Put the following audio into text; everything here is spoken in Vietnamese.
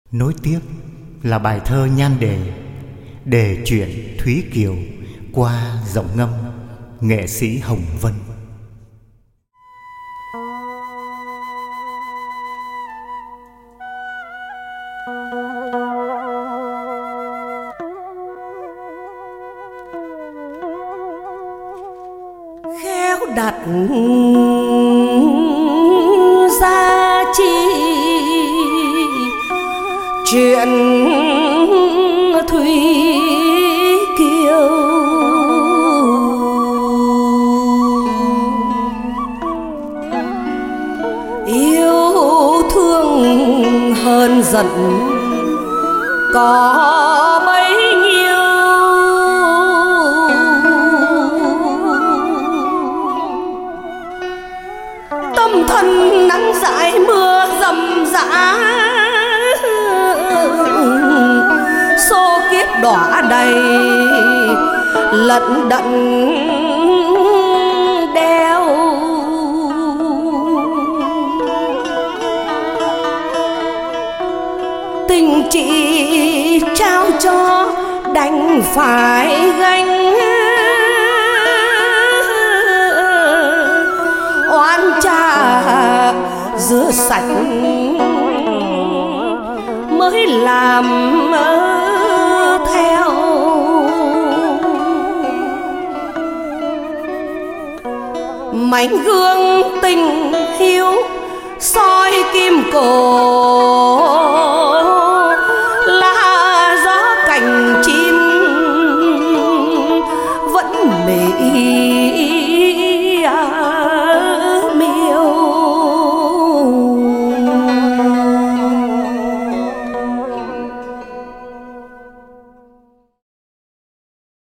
Nối tiếp là bài thơ nhan đề chuyện Thúy Kiều qua giọng ngâm nghệ sĩ Hồng Vân. Khéo đặt giá trị chuyện Thúy Kiều, yêu thương hơn giận có bấy nhiêu. Tâm thân nắng dãi mưa rầm rã, số kiếp đọa đầy lận đận đeo. Tình chị trao cho đành phải gánh, oan cha rửa sạch mới làm theo. Mảnh gương tình hiếu soi kim cổ